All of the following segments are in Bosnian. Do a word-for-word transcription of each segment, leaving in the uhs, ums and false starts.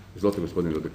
Izvolite, gospodin Dodik.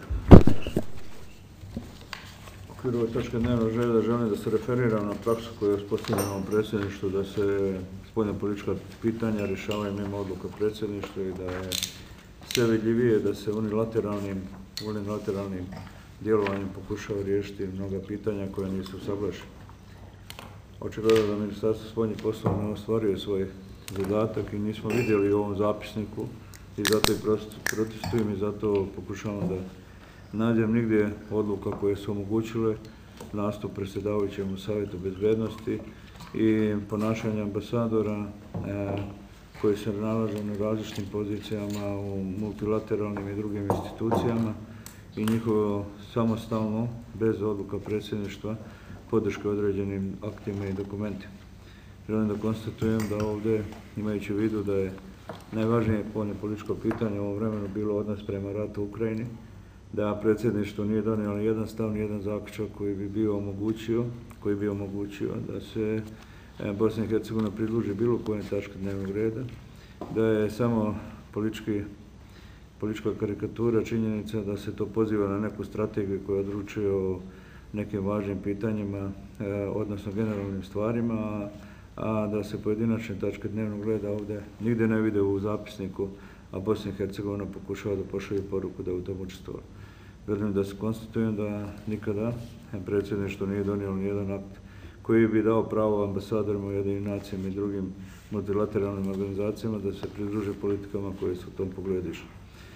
U okviru ove točke dnevnog reda želim da se referiram na praksu koju je uspostavljena u predsjedništvu, da se spoljnopolitička pitanja rješavaju mimo odluka predsjedništva i da je sve vidljivije da se unilateralnim, unilateralnim djelovanjem pokušava riješiti mnoga pitanja koja nisu usaglašena. Očigledno da Ministarstvo spoljnih poslova ne ostvaruje svoj zadatak i nismo vidjeli u ovom zapisniku i zato i protestujem i zato pokušavam da nađem nigdje odluka koje su omogućile nastup predsjedavajućem u Savjetu bezbednosti i ponašanje ambasadora e, koji se nalaze na različitim pozicijama u multilateralnim i drugim institucijama i njihovo samostalno, bez odluka predsjedništva, podrške određenim aktima i dokumentima. Želim da konstatujem da ovdje, imajući u vidu da je najvažnije političko pitanje u ovom vremenu bilo odnos prema ratu u Ukrajini, da predsjedništvo nije donijelo ni jedan stav, ni jedan zaključak koji bi bio omogućio, koji bi omogućio da se Bosna i Hercegovina pridruži bilo koje tačke dnevnog reda, da je samo politički, politička karikatura činjenica da se to poziva na neku strategiju koja odlučuje o nekim važnim pitanjima, odnosno generalnim stvarima, a da se pojedinačne tačke dnevnog reda ovdje nigdje ne vide u zapisniku, a Bosna i Hercegovina pokušava da pošalje poruku da u tom učestvuje. Želim da se konstatujem da nikada predsjedništvo nije donijelo nijedan akt koji bi dao pravo ambasadorima Ujedinjenim nacijama i drugim multilateralnim organizacijama da se pridruže politikama koje su u tom pogledu išle.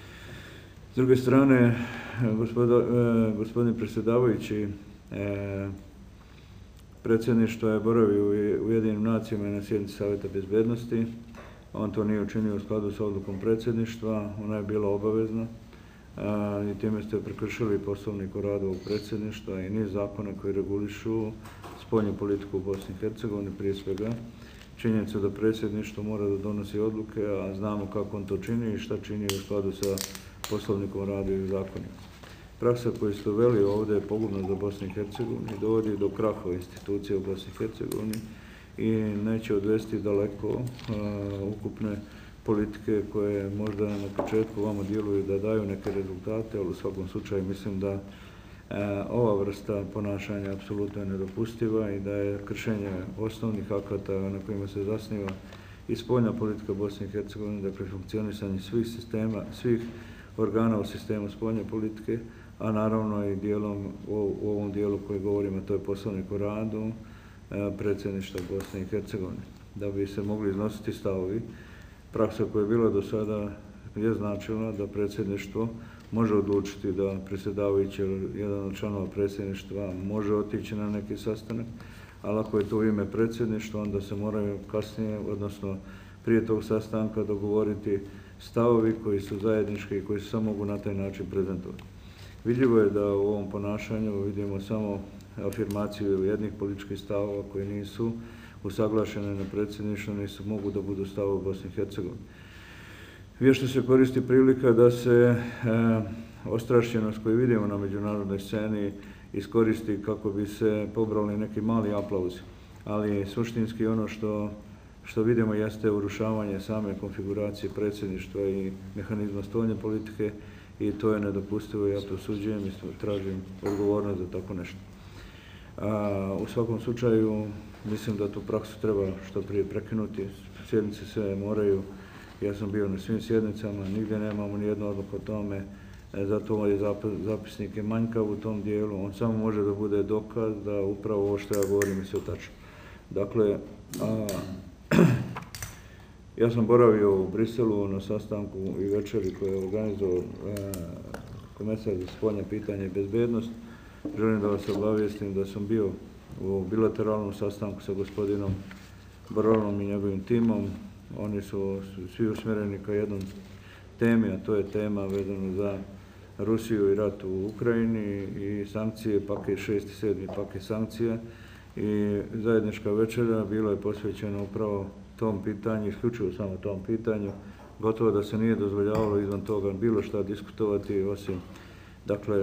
S druge strane, gospoda, gospodin predsjedavajući, e, predsjedništvo je boravio u Ujedinjenim nacijama i na sjednici Savjeta bezbednosti. On to nije učinio u skladu sa odlukom predsjedništva, ona je bila obavezna a, i time ste prekršili poslovnik o radu ovog predsjedništva i niz zakona koji regulišu spoljnu politiku u Bosni i Hercegovini, prije svega činjenica da predsjedništvo mora da donosi odluke, a znamo kako on to čini i šta čini u skladu sa poslovnikom o radu i zakonima. Praksa koju ste uveli ovdje je pogubna za Bosnu i Hercegovinu i dovodi do kraha institucija u Bosni i Hercegovini i neće odvesti daleko uh, ukupne politike koje možda na početku vama djeluju da daju neke rezultate, ali u svakom slučaju mislim da uh, ova vrsta ponašanja apsolutno je nedopustiva i da je kršenje osnovnih akata na kojima se zasniva i spoljna politika Bosne i Hercegovine, dakle funkcionisanje svih sistema, svih organa u sistemu spoljne politike, a naravno i dijelom u, u ovom dijelu koji govorimo, to je poslovnik o radu predsjedništva Bosne i Hercegovine. Da bi se mogli iznositi stavovi, praksa koja je bila do sada je značila da predsjedništvo može odlučiti da predsjedavajući jedan od članova predsjedništva može otići na neki sastanak, ali ako je to u ime predsjedništva, onda se moraju kasnije, odnosno prije tog sastanka dogovoriti stavovi koji su zajednički i koji se samo mogu na taj način prezentovati. Vidljivo je da u ovom ponašanju vidimo samo afirmaciju jednih političkih stavova koji nisu usaglašene na predsjedništvu, nisu mogu da budu stavovi Bosne i Hercegovine. Vješto se koristi prilika da se e, ostrašćenost koju vidimo na međunarodnoj sceni iskoristi kako bi se pobrali neki mali aplauzi, ali suštinski ono što što vidimo jeste urušavanje same konfiguracije predsjedništva i mehanizma spoljne politike i to je nedopustivo, ja to osuđujem i tražim odgovornost za tako nešto. A, u svakom slučaju mislim da tu praksu treba što prije prekinuti, sjednice se moraju, ja sam bio na svim sjednicama, nigdje nemamo nijednu odluku o tome, zato ovaj zapisnik je manjkav u tom dijelu, on samo može da bude dokaz da upravo ovo što ja govorim je sve tačno. Dakle, a, ja sam boravio u Briselu na sastanku i večeri koje je organizovao e, komesar za spoljne pitanja i bezbednost. Želim da vas obavijestim da sam bio u bilateralnom sastanku sa gospodinom Borelom i njegovim timom. Oni su svi usmjereni ka jednom temi, a to je tema vezano za Rusiju i rat u Ukrajini i sankcije, paket šest i sedmi paket sankcija. I zajednička večera bila je posvećena upravo tom pitanju, isključivo samo tom pitanju, gotovo da se nije dozvoljavalo izvan toga bilo šta diskutovati, osim dakle,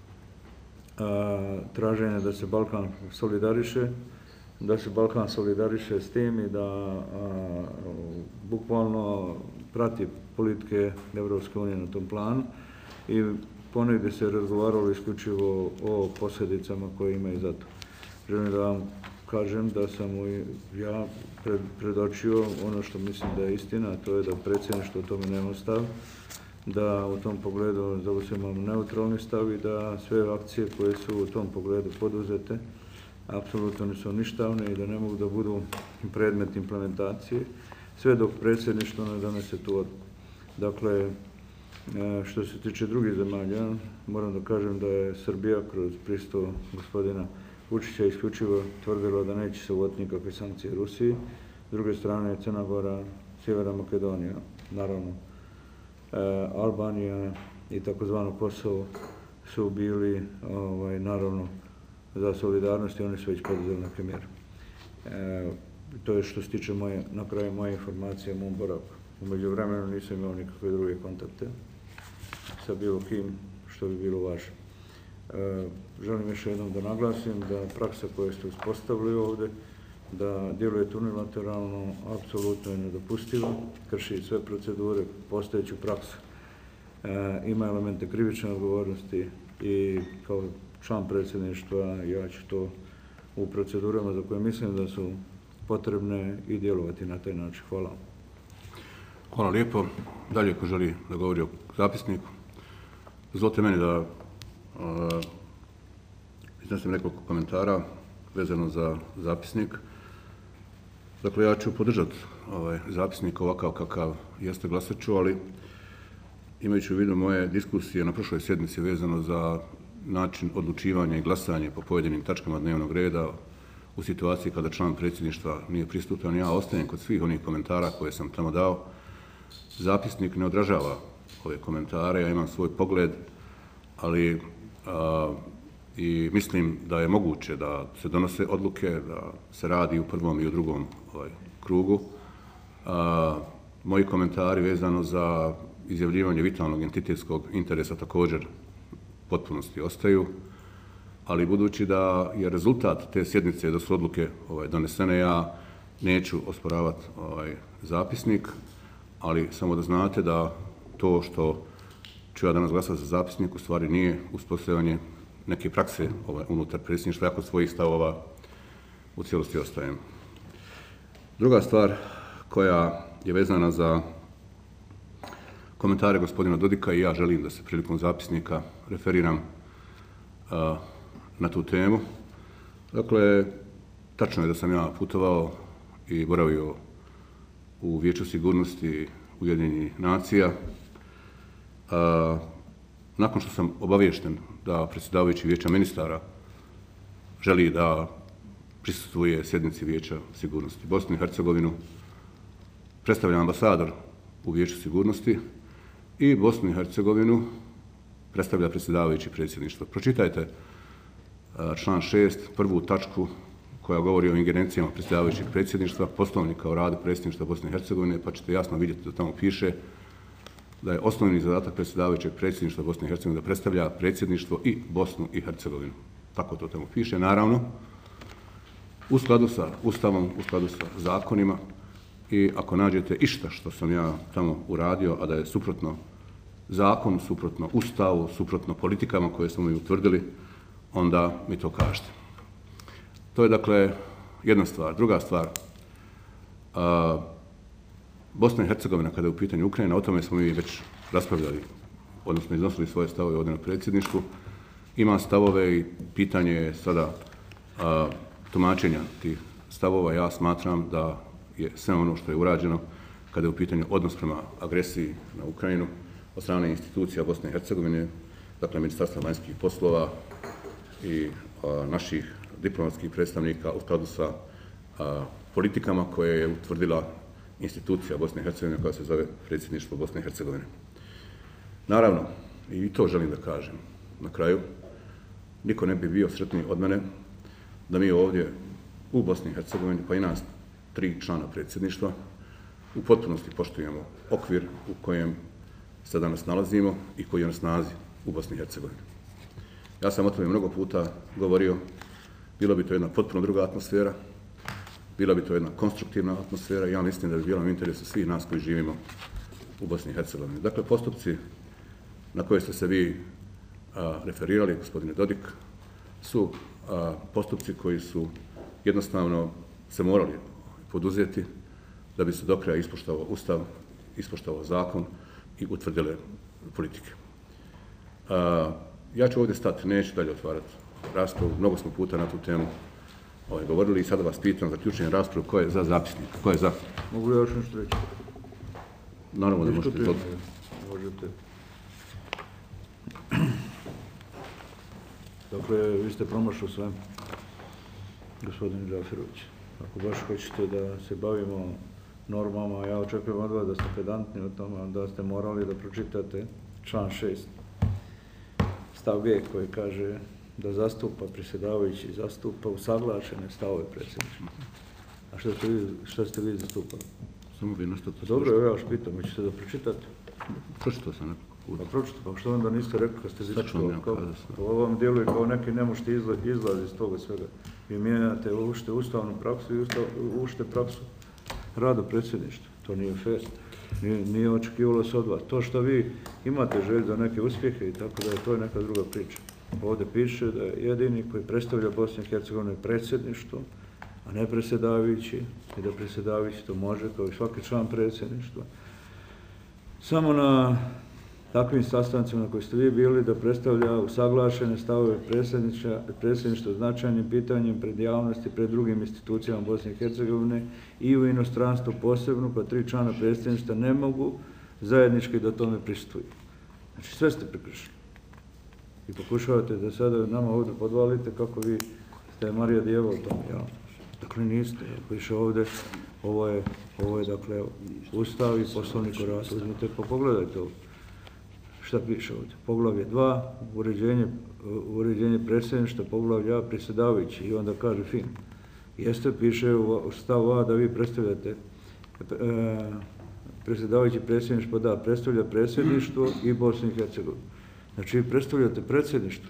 a, traženja da se Balkan solidariše, da se Balkan solidariše s tim i da a, bukvalno prati politike Evropske unije na tom planu i ponegdje se razgovaralo isključivo o posljedicama koje ima i za to. Želim da vam kažem da sam ja pred, predočio ono što mislim da je istina, a to je da predsjedništvo o tome nema stav, da u tom pogledu zauzimamo neutralni stav i da sve akcije koje su u tom pogledu poduzete apsolutno nisu ništavne i da ne mogu da budu predmet implementacije, sve dok predsjedništvo ne donese tu odluku. Dakle, što se tiče drugih zemalja, moram da kažem da je Srbija kroz pristup gospodina Vučića isključivo tvrdilo da neće se uvoditi nikakve sankcije Rusiji. S druge strane, Crna Gora, Sjeverna Makedonija, naravno, Albanija i takozvano Kosovo su bili, ovaj, naravno, za solidarnost i oni su već poduzeli neke mjere. E, to je što se tiče moje, na kraju moje informacije o mom boravku. U međuvremenu nisam imao nikakve druge kontakte sa bilo kim što bi bilo važno. E, želim još jednom da naglasim da praksa koju ste uspostavili ovdje, da djelujete unilateralno, apsolutno je nedopustiva, krši sve procedure, postojeću praksu. E, ima elemente krivične odgovornosti i kao član predsjedništva ja ću to u procedurama za koje mislim da su potrebne i djelovati na taj način. Hvala. Hvala lijepo. Dalje, ako želi da govori o zapisniku, dozvolite meni da uh, iznesem nekoliko komentara vezano za zapisnik. Dakle, ja ću podržati ovaj zapisnik ovakav kakav jeste, glasat ću, ali imajući u vidu moje diskusije na prošloj sjednici vezano za način odlučivanja i glasanja po pojedinim tačkama dnevnog reda u situaciji kada član predsjedništva nije prisutan, ja ostajem kod svih onih komentara koje sam tamo dao. Zapisnik ne odražava ove komentare, ja imam svoj pogled, ali a, i mislim da je moguće da se donose odluke, da se radi u prvom i u drugom ovaj, krugu. A, moji komentari vezano za izjavljivanje vitalnog entitetskog interesa također potpunosti ostaju, ali budući da je rezultat te sjednice da su odluke ovaj, donesene, ja neću osporavati ovaj, zapisnik, ali samo da znate da to što ću ja danas glasati za zapisnik u stvari nije uspostavljanje neke prakse ovaj, unutar predsjedništva, ja kod svojih stavova u cijelosti ostajem. Druga stvar koja je vezana za komentare gospodina Dodika i ja želim da se prilikom zapisnika referiram a, na tu temu. Dakle, tačno je da sam ja putovao i boravio u Vijeću sigurnosti Ujedinjenih nacija. A, nakon što sam obaviješten da predsjedavajući Vijeća ministara želi da prisustvuje sjednici Vijeća sigurnosti Bosnu i Hercegovinu, predstavlja ambasador u Vijeću sigurnosti i Bosnu i Hercegovinu predstavlja predsjedavajući predsjedništva. Pročitajte član šest, prvu tačku koja govori o ingerencijama predsjedavajućeg predsjedništva, Poslovnika o radu predsjedništva Bosne i Hercegovine, pa ćete jasno vidjeti da tamo piše da je osnovni zadatak predsjedavajućeg predsjedništva Bosne i Hercegovine da predstavlja predsjedništvo i Bosnu i Hercegovinu. Tako to tamo piše, naravno, u skladu sa Ustavom, u skladu sa zakonima. I ako nađete išta što sam ja tamo uradio, a da je suprotno zakonu, suprotno Ustavu, suprotno politikama koje smo mi utvrdili, onda mi to kažete. To je dakle jedna stvar. Druga stvar, a, Bosna i Hercegovina kada je u pitanju Ukrajina, o tome smo mi već raspravljali, odnosno iznosili svoje stavove ovdje na predsjedništvu. Ima stavove i pitanje je sada a, tumačenja tih stavova. Ja smatram da je sve ono što je urađeno kada je u pitanju odnos prema agresiji na Ukrajinu od strane institucija Bosne i Hercegovine, dakle Ministarstva vanjskih poslova i a, naših diplomatskih predstavnika u skladu sa a, politikama koje je utvrdila institucija Bosne i Hercegovine koja se zove predsjedništvo Bosne i Hercegovine. Naravno, i to želim da kažem na kraju, niko ne bi bio sretniji od mene da mi ovdje u Bosni i Hercegovini, pa i nas tri člana predsjedništva, u potpunosti poštujemo okvir u kojem se danas nalazimo i koji je na snazi u Bosni i Hercegovini. Ja sam o tome mnogo puta govorio, bila bi to jedna potpuno druga atmosfera, bila bi to jedna konstruktivna atmosfera i ja mislim da bi bila u interesu svih nas koji živimo u Bosni i Hercegovini. Dakle, postupci na koje ste se vi a, referirali, gospodine Dodik, su a, postupci koji su jednostavno se morali poduzeti da bi se do kraja ispoštovao Ustav, ispoštovao zakon i utvrdile politike. A, ja ću ovdje stati, neću dalje otvarati raspravu, mnogo smo puta na tu temu ovaj, govorili i sada vas pitam za ključenje raspravu ko je za zapisnik, ko je za? Mogu li još nešto reći? Naravno da možete to. Možete. Dakle, vi ste promašali sve, gospodin Džaferović. Ako baš hoćete da se bavimo normama, ja očekujem od vas da ste pedantni o tome, da ste morali da pročitate član šest, stav G koji kaže da zastupa predsjedavajući, zastupa usaglašene stavove predsjedništva. A što ste vi, što ste vi zastupali? Samo vi nastavite. Dobro, evo ja vas pitam, hoćete da pročitate? Pročitao sam nekoliko puta. Pa pročito, pa što onda niste rekli kad ste diskutovali? Ovo vam djeluje kao neki ne možete izlazi iz toga svega. Vi mijenjate, ušte ustavnu praksu i ušte praksu rada predsjedništva. To nije fair. Nije, nije očekivalo se od vas. To što vi imate želj za neke uspjehe i tako da je to je neka druga priča. Ovdje piše da je jedini koji predstavlja Bosnu i Hercegovinu predsjedništvo, a ne predsjedavajući, i da predsjedavajući to može, kao i svaki član predsjedništva. Samo na takvim sastancima na koji ste vi bili da predstavlja usaglašene stavove predsjedništva značajnim pitanjem pred javnosti, pred drugim institucijama Bosne i Hercegovine i u inostranstvu posebno, pa tri člana predsjedništva ne mogu zajednički da tome pristuju. Znači sve ste prekršili. I pokušavate da sada nama ovdje podvalite kako vi ste Marija Djeva u tom javnosti. Dakle, niste. Piše ovdje, ovo je, ovo je dakle, Ustav i Poslovnik o radu. Uzmite pa pogledajte ovo. Šta piše ovdje? Poglavlje dva, uređenje, uređenje predsjedništva, poglavlje A, predsjedavajući. I onda kaže fin. Jeste, piše u stavu A da vi predstavljate e, predsjedavajući predsjedništvo, da, predstavlja predsjedništvo i Bosnu i Hercegovinu. Znači, vi predstavljate predsjedništvo,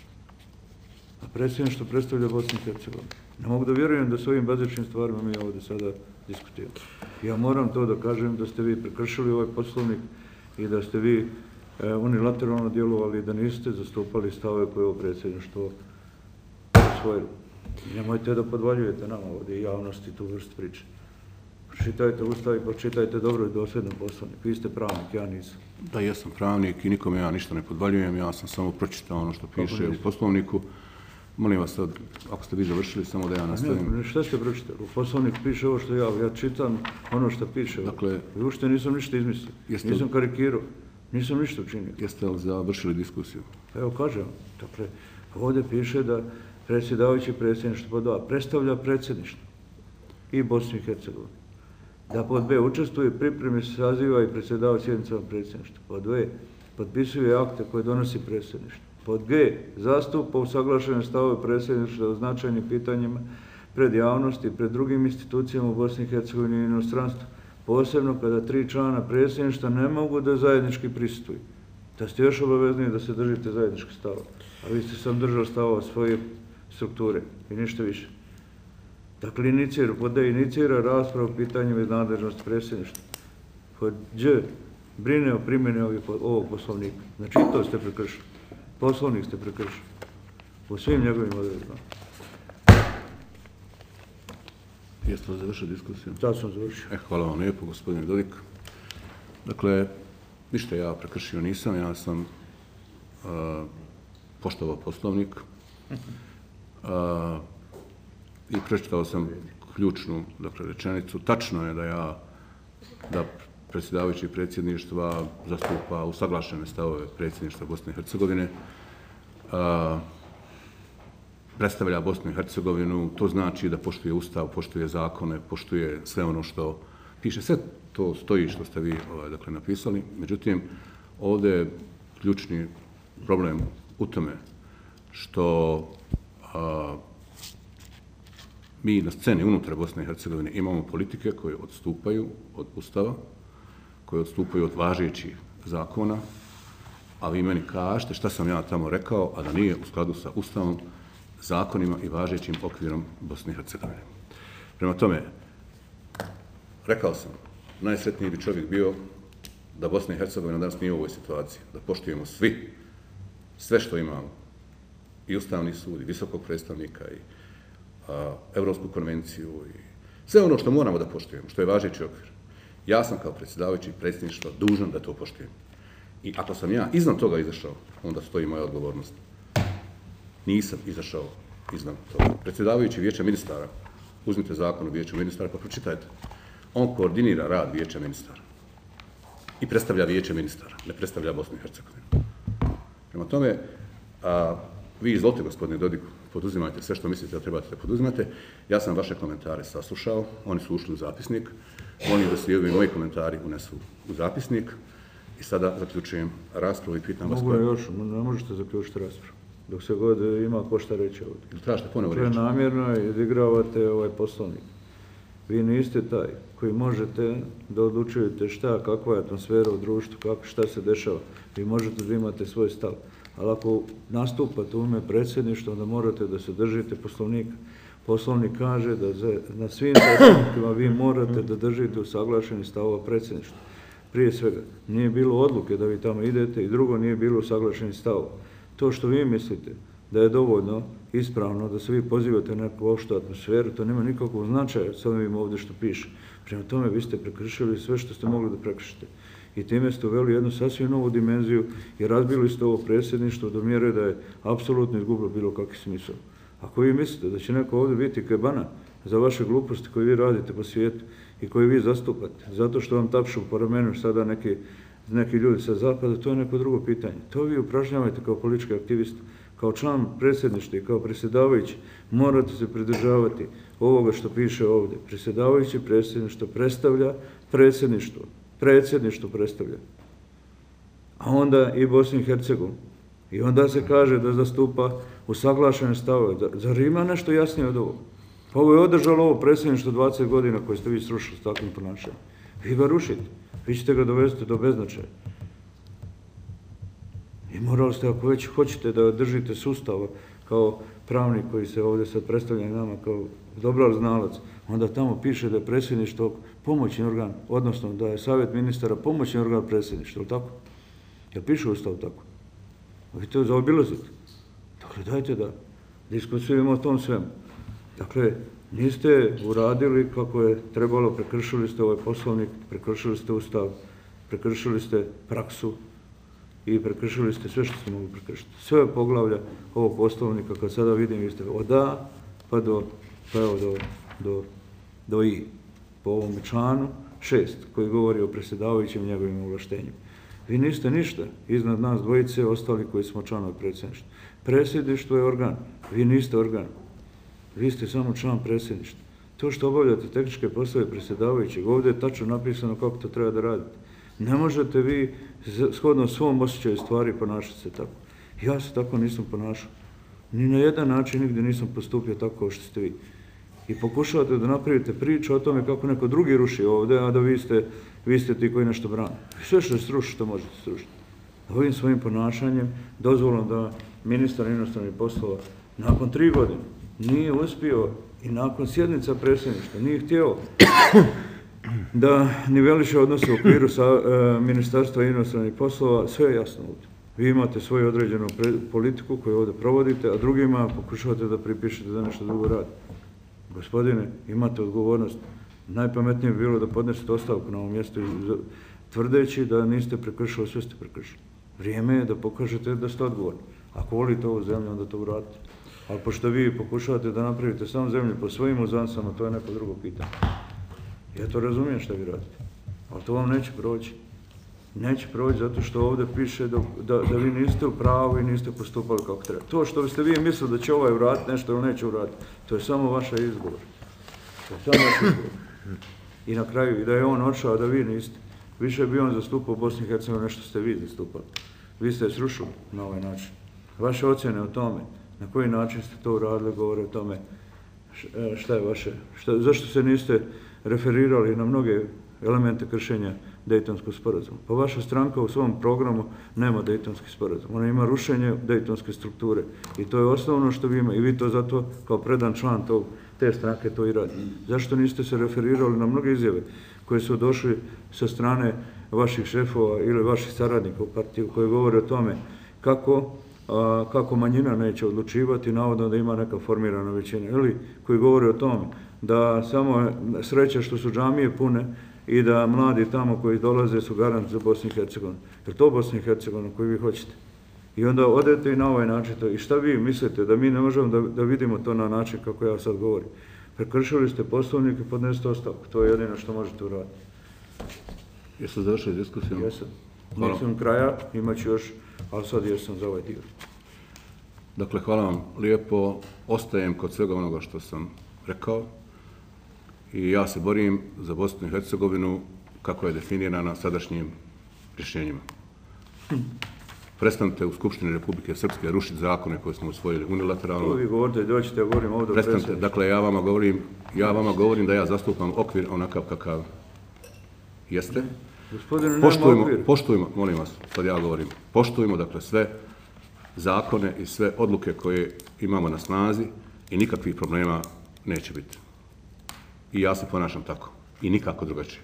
a predsjedništvo predstavlja Bosnu i Hercegovinu. Ne mogu da vjerujem da s ovim bazičnim stvarima mi ovdje sada diskutiramo. Ja moram to da kažem da ste vi prekršili ovaj poslovnik i da ste vi e, unilateralno djelovali, da niste zastupali stavove koje ovo predsjedništvo usvojilo. Nemojte da podvaljujete nama ovdje i javnosti tu vrstu priče. Pročitajte Ustav i pročitajte dobro i dosljedno poslovnik. Vi ste pravnik, ja nisam. Da, ja sam pravnik i nikome ja ništa ne podvaljujem, ja sam samo pročitao ono što piše u poslovniku. Molim vas sad, ako ste vi završili, samo da ja nastavim. Ne, šta ste pročitali? U poslovniku piše ovo što ja, ja čitam ono što piše. Dakle, i ušte nisam ništa izmislio, nisam karikirao, nisam ništa učinio. Jeste li završili diskusiju? Evo, kažem, dakle, ovdje piše da predsjedavajući predsjedništvo pod A predstavlja predsjedništvo i Bosnu i Hercegovinu. Da pod B učestvuje pripremi saziva i predsjedava sjednicama predsjedništva. Pod B potpisuje akte koje donosi predsjedništvo. Pod G zastupa usaglašene stavove predsjedništva o značajnim pitanjima pred javnosti i pred drugim institucijama u Bosni i Hercegovini i inostranstvu. Posebno kada tri člana predsjedništva ne mogu da zajednički pristuju. Da ste još obavezni da se držite zajednički stava. A vi ste sam držali stavova svoje strukture i ništa više. Dakle, inicira, pod D inicira raspravu o pitanjima iz nadležnosti predsjedništva. Pod Đ brine o primjeni ovog poslovnika. Znači, to ste prekršili. Poslovnik ste prekršili. Po svim njegovim odredbama. Jeste li završili diskusiju? Da, sam završio. E, hvala vam lijepo, gospodine Dodik. Dakle, ništa ja prekršio nisam, ja sam uh, poštovao poslovnik uh, i prečitao sam ključnu dakle, rečenicu. Tačno je da ja, da predsjedavajući predsjedništva zastupa usaglašene stavove predsjedništva Bosne i Hercegovine, uh, predstavlja Bosnu i Hercegovinu, to znači da poštuje Ustav, poštuje zakone, poštuje sve ono što piše. Sve to stoji što ste vi ovaj, dakle, napisali. Međutim, ovdje je ključni problem u tome što a, mi na sceni unutar Bosne i Hercegovine imamo politike koje odstupaju od Ustava, koje odstupaju od važećih zakona, a vi meni kažete šta sam ja tamo rekao, a da nije u skladu sa Ustavom, zakonima i važećim okvirom Bosne i Hercegovine. Prema tome, rekao sam, najsretniji bi čovjek bio da Bosna i Hercegovina danas nije u ovoj situaciji, da poštujemo svi, sve što imamo, i Ustavni sud, i visokog predstavnika, i a, Evropsku konvenciju, i sve ono što moramo da poštujemo, što je važeći okvir. Ja sam kao predsjedavajući predsjedništva dužan da to poštujem. I ako sam ja iznad toga izašao, onda stoji moja odgovornost. Nisam izašao iznad toga. Predsjedavajući Vijeća ministara, uzmite zakon o Vijeću ministara pa pročitajte. On koordinira rad Vijeća ministara i predstavlja Vijeće ministara, ne predstavlja Bosnu i Hercegovinu. Prema tome, a, vi izvolite, gospodine Dodik, poduzimajte sve što mislite da trebate da poduzimate. Ja sam vaše komentare saslušao, oni su ušli u zapisnik, oni da se i moji komentari unesu u zapisnik i sada zaključujem raspravu i pitam vas... Mogu je još, ne možete zaključiti raspravu, dok se god ima ko šta reći ovdje. Ili tražite ponovo reći? To je namjerno i odigravate ovaj poslovnik. Vi niste taj koji možete da odlučujete šta, kakva je atmosfera u društvu, kako, šta se dešava. Vi možete da imate svoj stav. Ali ako nastupate u ime predsjedništva, onda morate da se držite poslovnika. Poslovnik kaže da za, na svim sastancima vi morate da držite usaglašeni stavova predsjedništva. Prije svega, nije bilo odluke da vi tamo idete i drugo, nije bilo usaglašeni stavova. To što vi mislite da je dovoljno ispravno da se vi pozivate na neku opštu atmosferu, to nema nikakvog značaja s ovim ovdje što piše. Prema tome, vi ste prekršili sve što ste mogli da prekršite. I time ste uveli jednu sasvim novu dimenziju i razbili ste ovo predsjedništvo do mjere da je apsolutno izgubilo bilo kakvi smisao. Ako vi mislite da će neko ovdje biti kebana za vaše gluposti koje vi radite po svijetu i koje vi zastupate, zato što vam tapšu po ramenu sada neki, neki ljudi sa zapada, to je neko drugo pitanje. To vi upražnjavajte kao politički aktivist, kao član predsjedništva i kao predsjedavajući, morate se pridržavati ovoga što piše ovdje. Predsjedavajući predsjedništvo predstavlja predsjedništvo. Predsjedništvo predstavlja. A onda i Bosnu i Hercegovinu. I onda se kaže da zastupa usaglašene stavove. Zar ima nešto jasnije od ovo? Pa ovo je održalo ovo predsjedništvo dvadeset godina koje ste vi srušili s takvim ponašanjem. Vi ga rušite. Vi ćete ga dovesti do beznačaja. I morali ste, ako već hoćete da držite sustava kao pravnik koji se ovdje sad predstavlja nama kao dobar znalac, onda tamo piše da je predsjedništvo pomoćni organ, odnosno da je savjet ministara pomoćni organ predsjedništva, ili tako? Jel piše u Ustavu tako? Vi to zaobilazite. Dakle, dajte da diskusijujemo o tom svemu. Dakle, niste uradili kako je trebalo, prekršili ste ovaj poslovnik, prekršili ste Ustav, prekršili ste praksu i prekršili ste sve što ste mogli prekršiti. Sve poglavlja ovog poslovnika, kad sada vidim, vi ste od A pa do, pa evo, do, do, do I. Po ovom članu šest, koji govori o predsjedavajućim njegovim ovlaštenjima. Vi niste ništa iznad nas dvojice, ostali koji smo članovi predsjedništva. Predsjedništvo je organ, vi niste organ. Vi ste samo član predsjedništva. To što obavljate tehničke poslove predsjedavajućeg, ovdje je tačno napisano kako to treba da radite. Ne možete vi shodno svom osjećaju stvari ponašati se tako. Ja se tako nisam ponašao. Ni na jedan način nigdje nisam postupio tako kao što ste vi. I pokušavate da napravite priču o tome kako neko drugi ruši ovdje, a da vi ste, vi ste ti koji nešto brani. Sve što srušite, to možete srušiti. Ovim svojim ponašanjem dozvolom da ministar inostranih poslova nakon tri godine nije uspio i nakon sjednica predsjedništva nije htio da niveliše odnose u okviru sa e, Ministarstva inostranih poslova, sve je jasno ovdje. Vi imate svoju određenu pre, politiku koju ovdje provodite, a drugima pokušavate da pripišete da nešto drugo radi. Gospodine, imate odgovornost. Najpametnije bi bilo da podnesete ostavku na ovom mjestu tvrdeći da niste prekršili, sve ste prekršili. Vrijeme je da pokažete da ste odgovorni. Ako volite ovu zemlju, onda to uradite. Ali pošto vi pokušavate da napravite samo zemlju po svojim uzancama, to je neko drugo pitanje. Ja to razumijem što vi radite, ali to vam neće proći. Neće proći zato što ovdje piše da, da, da vi niste u pravu i niste postupali kako treba. To što biste vi mislili da će ovaj uraditi nešto ili neće uraditi, to je samo vaša izgovor. To je samo vaša izgovor. I na kraju, i da je on odšao, da vi niste. Više bi on zastupao Bosnu i Hercegovinu nešto ste vi zastupali. Vi ste je srušili na ovaj način. Vaše ocjene o tome, na koji način ste to uradili, govore o tome šta je vaše, šta, zašto se niste referirali na mnoge elemente kršenja Dejtonskog sporazuma. Pa vaša stranka u svom programu nema Dejtonski sporazum. Ona ima rušenje Dejtonske strukture. I to je osnovno što vi ima. I vi to zato kao predan član tog, te stranke to i radi. Zašto niste se referirali na mnoge izjave koje su došli sa strane vaših šefova ili vaših saradnika u partiji koji govore o tome kako, a, kako manjina neće odlučivati, navodno da ima neka formirana većina, ili koji govore o tome da samo je sreća što su džamije pune i da mladi tamo koji dolaze su garant za Bosnu i Hercegovinu. Je li to Bosna i Hercegovina koju vi hoćete? I onda odete i na ovaj način to. I šta vi mislite, da mi ne možemo da, da vidimo to na način kako ja sad govorim? Prekršili ste poslovnik i podnesete ostavku. To je jedino što možete uraditi. Jesu završili diskusiju? Jesam. Nisam kraja, imat ću još, ali sad jesam za ovaj dio. Dakle, hvala vam lijepo. Ostajem kod svega onoga što sam rekao i ja se borim za Bosnu i Hercegovinu kako je definirana sadašnjim rješenjima. Prestanite u Skupštini Republike Srpske rušiti zakone koje smo usvojili unilateralno. To vi govorite, doćete, ja govorim ovdje o Prestanite, predsjedništvu. dakle, ja vama govorim, ja vama govorim da ja zastupam okvir onakav kakav jeste. Gospodine, nema Poštujmo, okvir. poštujmo, molim vas, sad ja govorim, poštujmo, dakle, sve zakone i sve odluke koje imamo na snazi i nikakvih problema neće biti. I ja se ponašam tako. I nikako drugačije.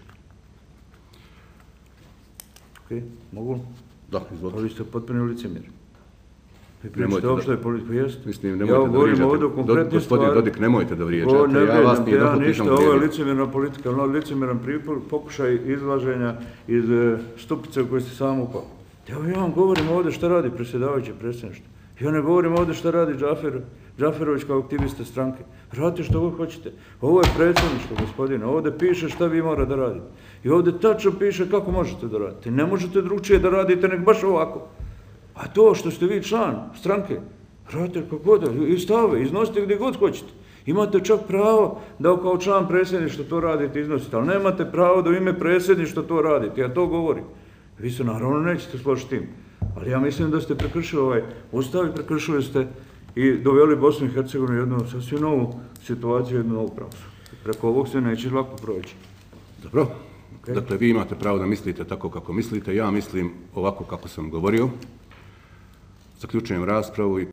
Ok, mogu? Da, izvolite. Ali vi ste potpuno licemjer. Vi Nemojte pričate da- opšte politiku, jest? Mislim, Ja nemojte da govorim vrijeđate. ovdje o Do- konkretnim Gospodin stvarima. Dodik, nemojte da Ovo vrijeđate. ne Ja vas vrijeđam, nijedan ja put ništa, nisam ovo je uvrijedio. licemjerna politika, ono licemjeran pripor, pokušaj izlaženja iz e, stupice u koju ste sam upali. Evo ja vam govorim ovdje šta radi predsjedavajuće predsjedništvo. Ja ne govorim ovdje šta radi Džafer, Džaferović kao aktiviste stranke. Radite što god hoćete. Ovo je predsjedništvo, gospodine. Ovdje piše šta vi mora da radite. I ovdje tačno piše kako možete da radite. Ne možete drugčije da radite nego baš ovako. A to što ste vi član stranke, radite kako god, i stave, iznosite gdje god hoćete. Imate čak pravo da kao član predsjedništva to radite, iznosite, ali nemate pravo da u ime predsjedništva to radite, ja to govorim. Vi se naravno nećete složiti tim, ali ja mislim da ste prekršili ovaj ustav i prekršili ste i doveli Bosnu i Hercegovinu u jednu sasvim novu situaciju, jednu novu praksu. Preko ovog se neće lako proći. Dobro. Dakle, vi imate pravo da mislite tako kako mislite. Ja mislim ovako kako sam govorio. Zaključujem raspravu i